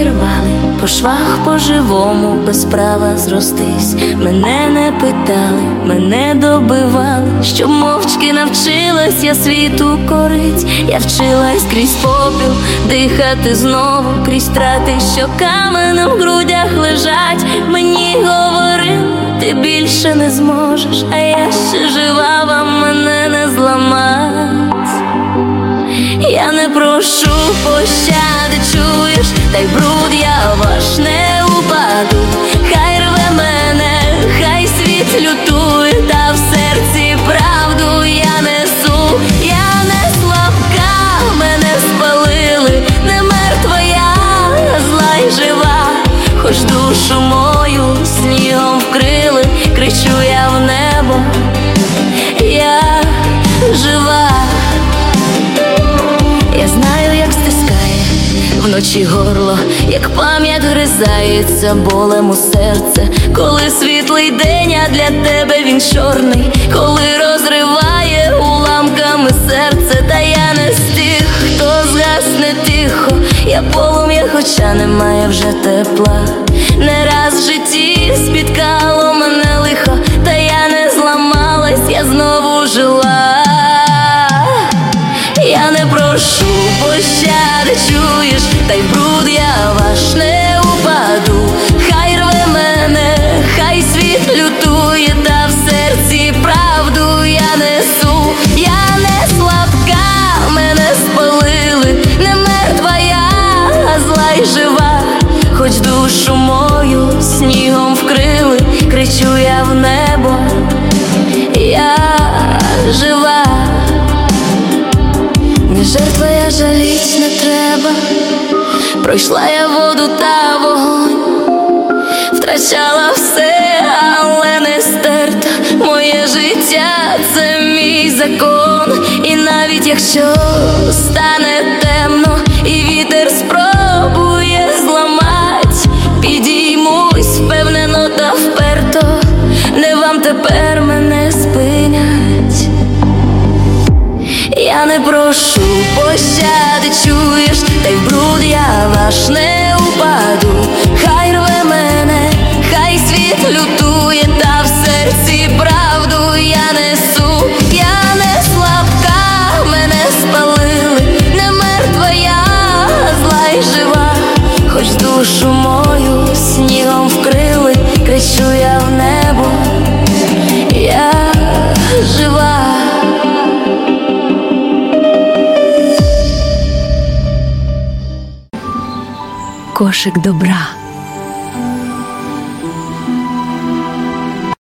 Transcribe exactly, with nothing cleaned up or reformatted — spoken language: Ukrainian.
рвали, по швах по-живому, без права зростись. Мене не питали, мене добивали, щоб мовчки навчилась я світу корить. Я вчилась крізь попіл дихати знову, крізь страти, що каменем в грудях лежать. Мені говорили, ти більше не зможеш, а я ще жива, вам мене не зламать. Я не прошу пощади, чуєш, та й бруд я ваш не упаду. Хай рве мене, хай світ лютує, та в серці правду я несу. Я не слабка, мене спалили, не мертва я, зла й жива. Хоч душу мою снігом вкрили, кричу я в небо, я жива. Я знаю, як стискає вночі горло, як пам'ять гризається болем у серце. Коли світлий день, а для тебе він чорний, коли розриває уламками серце. Та я не з тих, хто згасне тихо, я полум'я, хоча немає вже тепла. Не раз в житті спіткало мене лихо, та я не зламалась, я знову жила. Я не прошу пощади, чуєш, та й бруд я ваш не упаду. Хай рве мене, хай світ лютує, та в серці правду я несу. Я не слабка, мене спалили, не мертва я, а зла й жива. Хоч душу мою снігом вкрили, кричу я в небо, я жива. Не жертва, я жаліть не треба, пройшла я воду та вогонь, втрачала все, але не стерта. Моє життя – це мій закон. І навіть якщо стане темно і вітер спробує зламать, підіймусь впевнено та вперто, не вам тепер мене спинять. Я не прошу пощади, чуєш, та й в бруд я ваш не упаду. Хай рве мене, хай світ лютує, та в серці правду я несу. Я не слабка, мене спалили, не мертва я, зла й жива. Хоч душу мою снігом вкрили, кричу я в небо, я жива. Кошик добра.